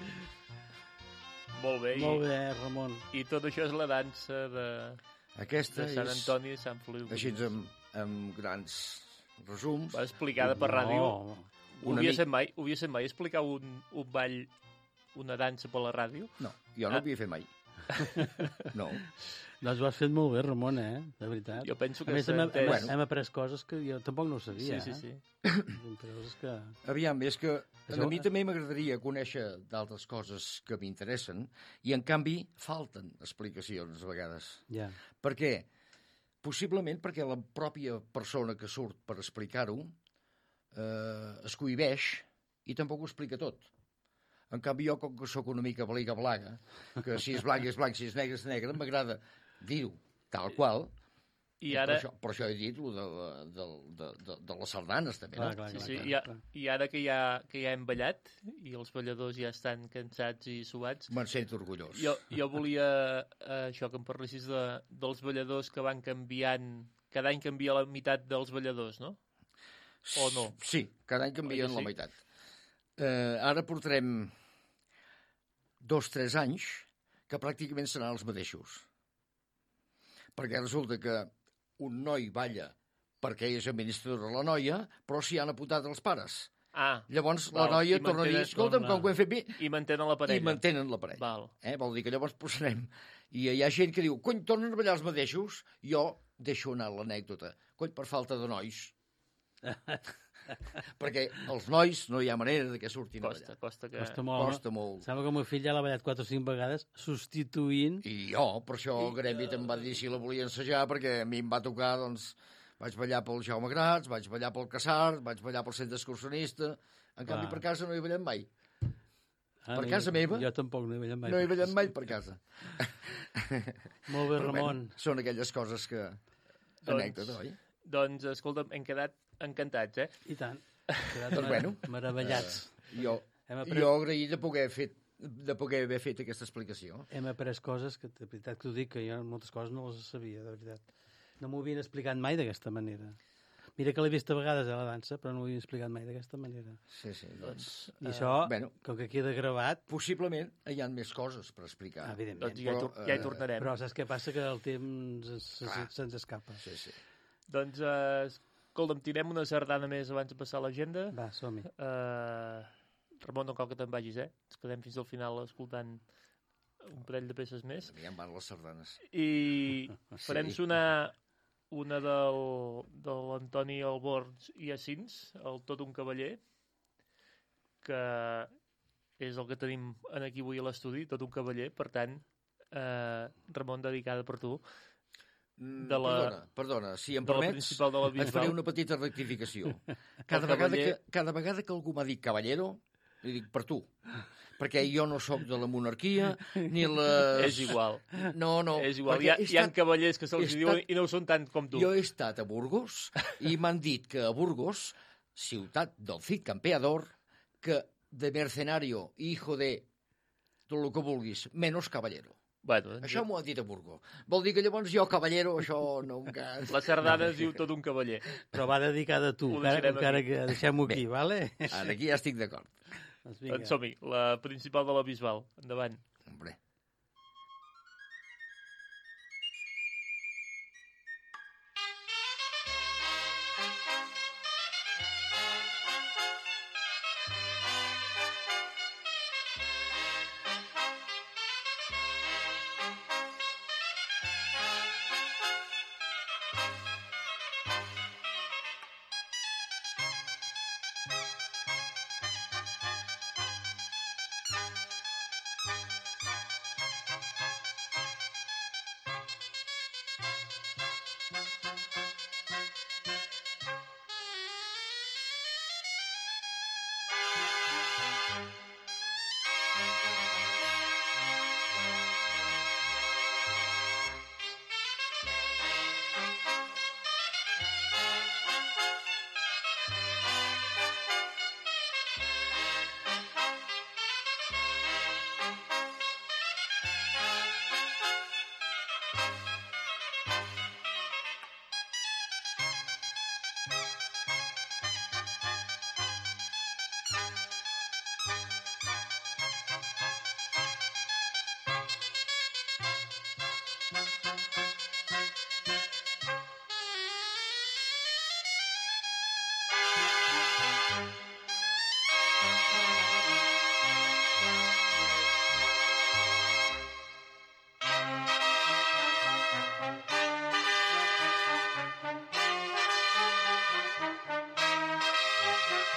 Molt bé. Molt I, bé, Ramon. I tot això és la dansa de, Aquesta de Sant és, Antoni i Sant Feliu. així amb, amb grans resums, Va explicada per ràdio. No. Ho una havia mica- fet mai? Ho havia fet mai? Explicar un, un ball, una dansa per la ràdio? No, jo no Ah. ho havia fet mai. No. Doncs ho has fet molt bé, Ramon, eh? De veritat. Jo penso A que més, s'ha hem, entès. hem, hem après coses que jo tampoc no ho sabia. Sí, sí, sí. Eh? Entre coses que... Aviam, és que a Això- mi també m'agradaria conèixer d'altres coses que m'interessen i, en canvi, falten explicacions a vegades. Ja. Per què? Possiblement perquè la pròpia persona que surt per explicar-ho eh, es cohibeix i tampoc ho explica tot. En canvi, jo, com que sóc una mica bliga-blaga, que si és blanc és blanc, si és negre és negre, m'agrada dir-ho tal qual. I ara, Per això, per això he dit lo de, de, de, de, de les sardanes, també. Clar, no? clar, sí, clar, sí, clar, i, a, clar. i ara que ja, que ja hem ballat i els balladors ja estan cansats i suats, Me'n sento orgullós. jo, jo volia eh, això que em parlessis de, dels balladors que van canviant, cada any canvia la meitat dels balladors, no? O no? Sí, cada any canvien Oi que la sí? meitat. Eh, ara portarem dos, tres anys que pràcticament seran els mateixos. Perquè resulta que un noi balla perquè és administradora la noia, però s'hi han apuntat els pares. Ah, Llavors Val, la noia i torna a dir, mantenen- escolta'm, torna. com que ho hem fet bé, i mantenen la parella. i mantenen la parella. Val. Eh? Vol dir que llavors posarem... I hi ha gent que diu, cony, tornen a ballar els mateixos? Jo deixo anar l'anècdota. Cony, per falta de nois. Perquè els nois no hi ha manera de que surtin a Costa, ballar. costa que... Costa molt. Costa molt. Sembla que el meu fill ja l'ha ballat quatre o cinc vegades substituint... I jo, per això el gremi em va dir si la volia ensejar, perquè a mi em va tocar, doncs, vaig ballar pel Jaume Grats, vaig ballar pel Casart, vaig ballar pel centre excursionista. En canvi, Clar. per casa no hi ballat mai. Ah, Per no, casa jo- meva? Jo tampoc no he ballat mai. No he ballat mai per casa. Molt bé, Però, Ramon. bueno, són aquelles coses que... Doncs- Anècdota, oi? Doncs, escolta'm, hem quedat encantats, eh? I tant. Hem quedat Doncs, mar- bueno. meravellats. Jo, Hem après, jo agraït de poder, fet, de poder haver fet aquesta explicació. hem après coses que, de veritat que t'ho dic, que jo moltes coses no les sabia, de veritat. No m'ho havien explicat mai d'aquesta manera. Mira que l'he vist a vegades a la dansa, però no m'ho havien explicat mai d'aquesta manera. Sí, sí, doncs... I això, bueno. com que queda gravat, Possiblement hi ha més coses per explicar. evidentment. Doncs ja, hi, Però, tor ja hi eh, tornarem. Però saps què passa? Que el temps se- Clar. se'ns escapa. Sí, sí. Doncs, eh, escolta'm, tirem una sardana més abans de passar a l'agenda. Va, som-hi. Uh, Ramon, no cal que te'n vagis, eh? Ens quedem fins al final escoltant un parell de peces més. A mi em van les sardanes. I farem Sí. sonar una del, de l'Antoni Alborns i Assins, el Tot un cavaller, que és el que tenim en aquí avui a l'estudi, Tot un cavaller, per tant, eh, Ramon, dedicada per tu, Mm, De la- Perdona, perdona, si em de la permets, principal de la et faré Bisbal. una petita rectificació. Cada El vegada, cavaller- que, cada vegada que algú m'ha dit caballero, li dic per tu. Perquè jo no sóc de la monarquia, ni les... És igual, No, no. és igual. perquè Hi ha, he hi ha estat- cavallers que se'ls he diuen estat- i no ho són tant com tu. Jo he estat a Burgos i m'han dit que a Burgos, ciutat del Cid Campeador, que de mercenario, hijo de tot el que vulguis, menos caballero. Bueno, doncs, Això m'ho ha dit a Burgos. Vol dir que llavors jo, caballero, això no em ca... la sardana es diu Tot un cavaller. Però va dedicada a tu, Ho encara, deixarem encara aquí. que deixem-ho aquí, vale? Ara aquí ja estic d'acord. Doncs vinga. Doncs som-hi, la principal de la Bisbal. Endavant. Hombre.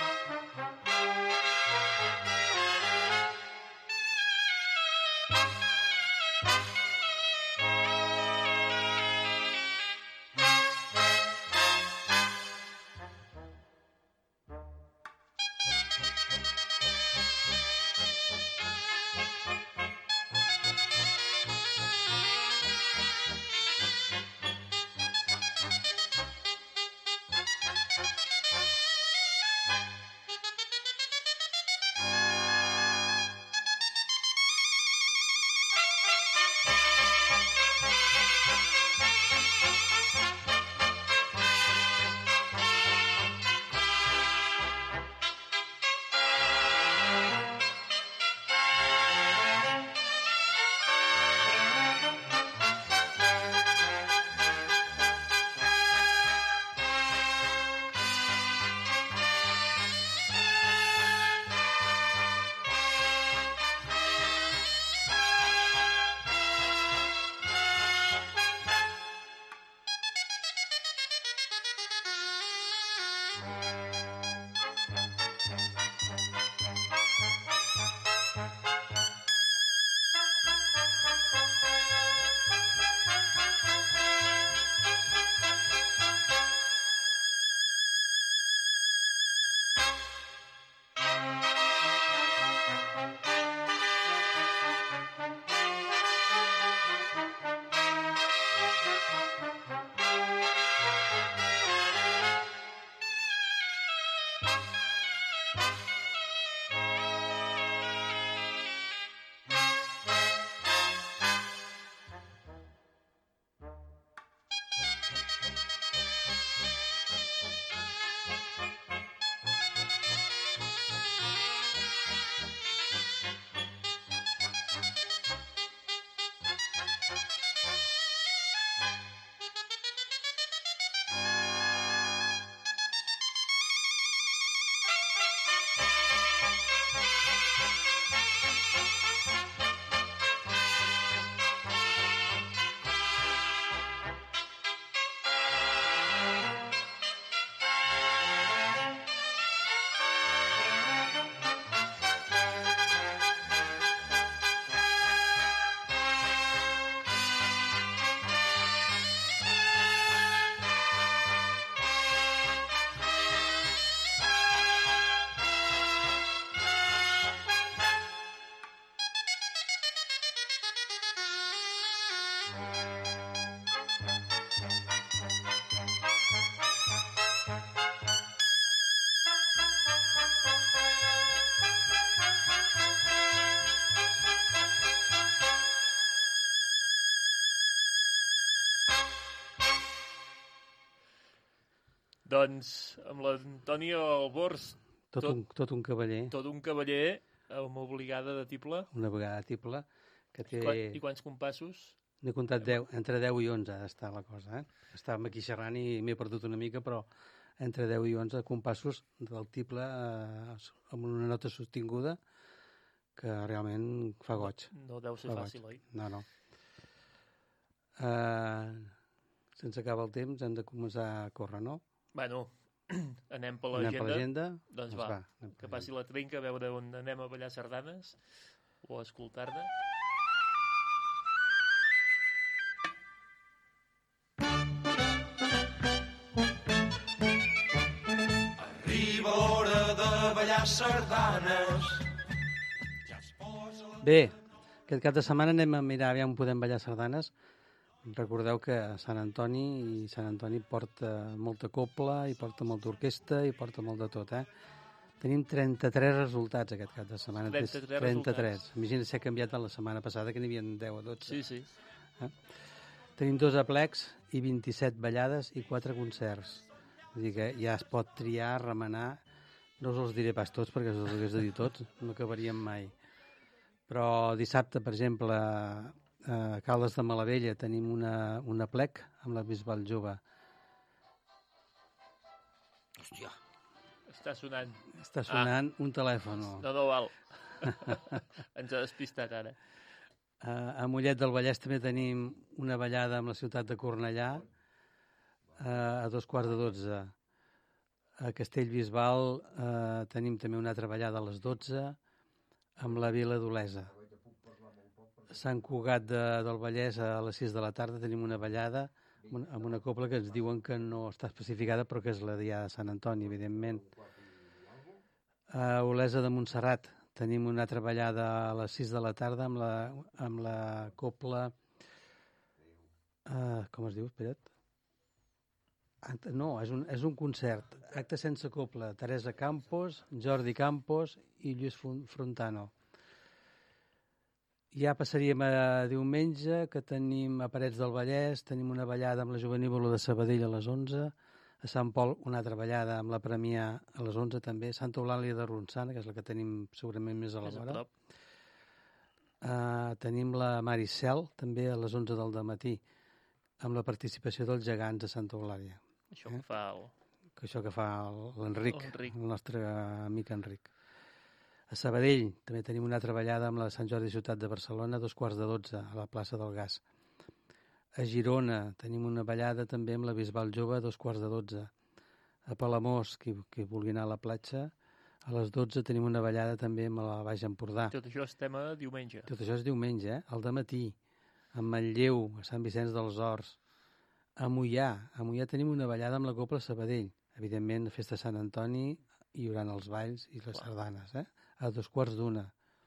Doncs amb l'Antonio Albors, Tot, Tot- un, tot un cavaller, tot un cavaller amb obligada de tible. una vegada tible, que té... Qua- I quants compassos? N'he comptat deu, entre deu i onze ha d'estar la cosa, eh? Estàvem aquí xerrant i m'he perdut una mica, però entre deu i onze compassos del tiple eh, amb una nota sostinguda que realment fa goig. No deu ser Fa fàcil, oi? No, no. Uh, se'ns acaba el temps, hem de començar a córrer, no? Bueno, anem per Anem per l'agenda. l'agenda? Doncs va, anem per que passi la trinca, a veure on anem a ballar sardanes o a escoltar-ne. Arriba l'hora de ballar sardanes. Bé, aquest cap de setmana anem a mirar aviam on podem ballar sardanes. Recordeu que Sant Antoni i Sant Antoni porta molta copla, i porta molta orquestra, i porta molt de tot, eh? Tenim trenta-tres resultats aquest cap de setmana. trenta-tres trenta-tres. resultats. Imagina't si ha canviat de la setmana passada, que n'hi havia deu o dotze. Sí, sí. Tenim dos aplecs i vint-i-set ballades i quatre concerts. Vull dir que ja es pot triar, remenar. No us els diré pas tots, perquè si els hagués de dir tots no acabaríem mai. Però dissabte, per exemple, a Caldes de Malavella tenim una, una plec amb la Bisbal Jove. Hòstia, Està sonant. Està sonant un telèfon. No, no val. Ens ha despistat ara. Uh, a Mollet del Vallès també tenim una ballada amb la ciutat de Cornellà uh, a dos quarts de dotze. A Castellbisbal eh, tenim també una altra ballada a les dotze, amb la Vila d'Olesa. A Sant Cugat de, del Vallès a les sis de la tarda tenim una ballada amb una, amb una copla que ens diuen que no està especificada, però que és la dia de Sant Antoni, evidentment. A Olesa de Montserrat tenim una altra ballada a les sis de la tarda amb la, amb la copla... Uh, com es diu? Espera't. No, és un, és un concert. Acte sense copla. Teresa Campos, Jordi Campos i Lluís Frontano. Ja passaríem a diumenge, que tenim a Parets del Vallès, tenim una ballada amb la Jovenívola de Sabadell a les onze, a Sant Pol una altra ballada amb la Premià a les onze també, Santa Eulàlia de Ronçana, que és la que tenim segurament més a la vora. Uh, tenim la Maricel, també a les onze del dematí, amb la participació dels gegants de Santa Eulàlia. Això eh? que fa el... Que això que fa l'Enric, el, el nostre amic Enric. A Sabadell també tenim una altra ballada amb la Sant Jordi Ciutat de Barcelona, a dos quarts de dotze, a la plaça del Gas. A Girona tenim una ballada també amb la Bisbal Jove, a dos quarts de dotze. A Palamós, qui, qui vulgui anar a la platja, a les dotze tenim una ballada també amb la Baix Empordà. Tot això és tema diumenge. Tot això és diumenge, eh? Al dematí. A Manlleu, a Sant Vicenç dels Horts. A Moià, a Moià tenim una ballada amb la Copla Sabadell. Evidentment, a Festa Sant Antoni hi haurà els balls i les sardanes, eh? A dos quarts d'una.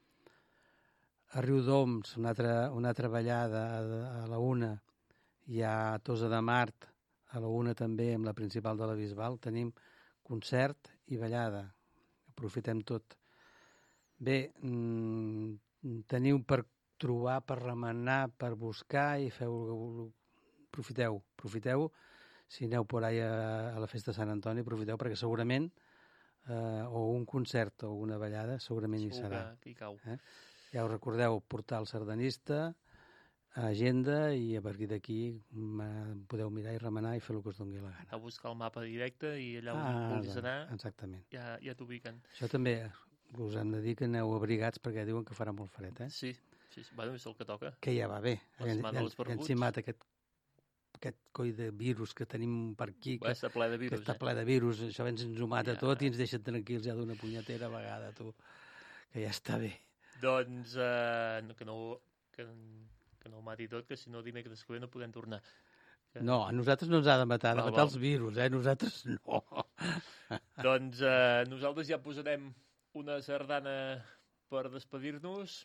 A Riudoms, una altra, una altra ballada a, a la una. Hi ha Tossa de Mart, a la una també, amb la principal de la Bisbal. Tenim concert i ballada. Aprofitem tot. Bé, mmm, teniu per trobar, per remenar, per buscar i feu... Profiteu, profiteu. Si aneu por ahí a, a la Festa de Sant Antoni, profiteu, perquè segurament eh, o un concert o una ballada segurament hi serà. Que hi cau. Eh? Ja us recordeu, portal sardanista, agenda, i a partir d'aquí podeu mirar i remenar i fer el que us doni la gana. A buscar el mapa directe i allà ah, on vulguis anar, exactament. Ja, ja t'ubiquen. Això també us hem de dir que aneu abrigats perquè diuen que farà molt fred, eh? Sí, sí, bueno, és el que toca. Que ja va bé. Les ja, ja, ja ens hi mata aquest aquest coi de virus que tenim per aquí, que, està ple de virus, que està eh? ple de virus, això ens ho mata ja. tot i ens deixa tranquils ja d'una punyetera vegada, tu, que ja està bé. Doncs eh, que, no, que, que no ho mati tot, que si no dimecres que ve no podem tornar. Que... No, a nosaltres no ens ha de matar, ha de matar els virus, eh? Nosaltres no. Doncs eh, nosaltres ja posarem una sardana per despedir-nos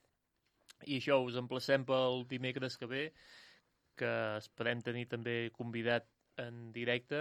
i això us emplacem pel dimecres que ve, que esperem tenir també convidat en directe.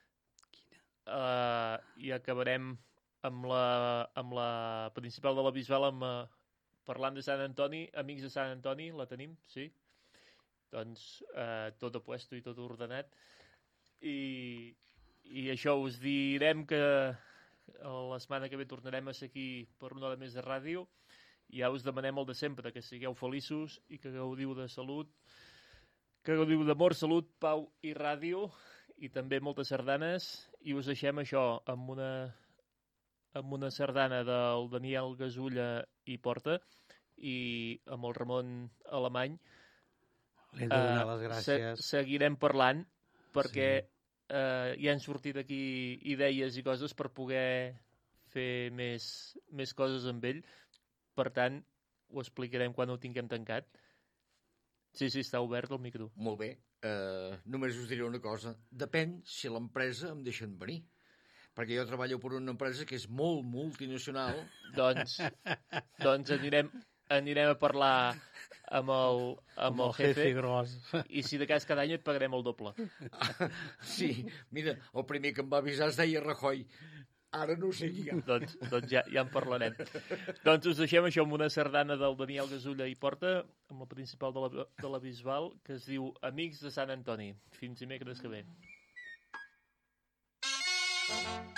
Uh, I acabarem amb la, amb la principal de la Bisbal, amb, uh, parlant de Sant Antoni, Amics de Sant Antoni, la tenim, sí? Doncs uh, tot a puesto i tot ordenat. I, i això, us direm que la setmana que ve tornarem a ser aquí per una hora més de ràdio. Ja us demanem el de sempre, que sigueu feliços i que gaudiu de salut, que gaudiu d'amor, salut, pau i ràdio, i també moltes sardanes, i us deixem això amb una, amb una sardana del Daniel Gasulla i Porta, i amb el Ramon Alemany. Li hem de donar les gràcies. Se, seguirem parlant, perquè sí. eh, ja han sortit aquí idees i coses per poder fer més, més coses amb ell. Per tant, ho explicarem quan ho tinguem tancat. Sí, sí, està obert el micro. Molt bé. Uh, només us diré una cosa. Depèn si l'empresa em deixen venir. Perquè jo treballo per una empresa que és molt multinacional. Doncs, doncs anirem, anirem a parlar amb el, amb el jefe. Gros. I si de cas cada any et pagarem el doble. Sí, mira, el primer que em va avisar es deia Rajoy. Ara no ho sé ja. doncs doncs ja, ja en parlarem. Doncs us deixem això amb una sardana del Daniel Gasulla i Porta, amb la principal de la, de la Bisbal, que es diu Amics de Sant Antoni. Fins dimecres que ve.